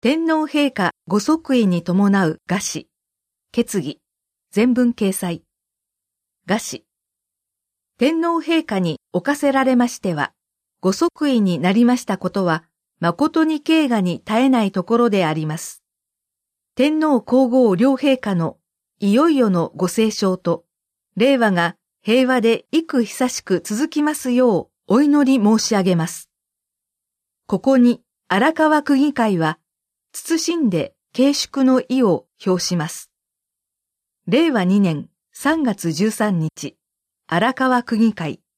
天皇陛下ご即位に伴う賀詞、決議、全文掲載。賀詞。天皇陛下におかせられましては、ご即位になりましたことは、誠に敬賀に絶えないところであります。天皇皇后両陛下のいよいよのご斉唱と、令和が平和で幾久しく続きますようお祈り申し上げます。ここに荒川区議会は、謹んで敬祝の意を表します。令和2年3月13日、荒川区議会。